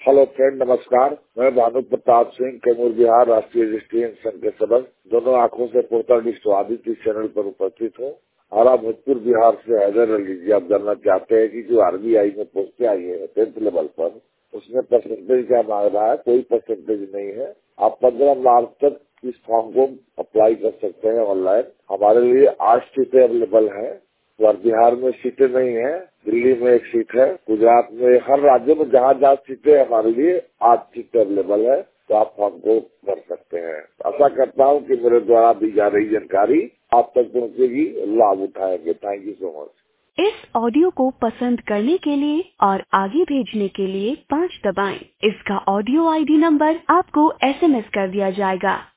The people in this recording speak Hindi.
हेलो फ्रेंड, नमस्कार। मैं भानु प्रताप सिंह, कैमूर बिहार राष्ट्रीय रजिस्ट्रेशन संघ के सदस्य दोनों आंखों से पोता डिस्ट आदित्य इस चैनल पर उपस्थित हूँ। आरा भोजपुर बिहार से हैदर अली जी आप जानना चाहते हैं कि जो आरबीआई में पोस्टें आई है 10th लेवल पर, उसमें परसेंटेज क्या मांग रहा है? कोई परसेंटेज नहीं है। आप 15 मार्च तक इस फॉर्म को अप्लाई कर सकते हैं ऑनलाइन। हमारे लिए 8 सीटें अवेलेबल हैं। और बिहार में सीटें नहीं है, दिल्ली में 1 सीट है, गुजरात में, हर राज्य में जहाँ जहाँ सीटें हमारे लिए 8 सीटें अवेलेबल है, तो आप फॉर्म को भर सकते हैं। आशा करता हूँ कि मेरे द्वारा दी जा रही जानकारी आप तक पहुँचेगी, लाभ उठाएंगे। Thank you so much. इस ऑडियो को पसंद करने के लिए और आगे भेजने के लिए 5 दबाएं। इसका ऑडियो आईडी नंबर आपको SMS कर दिया जाएगा।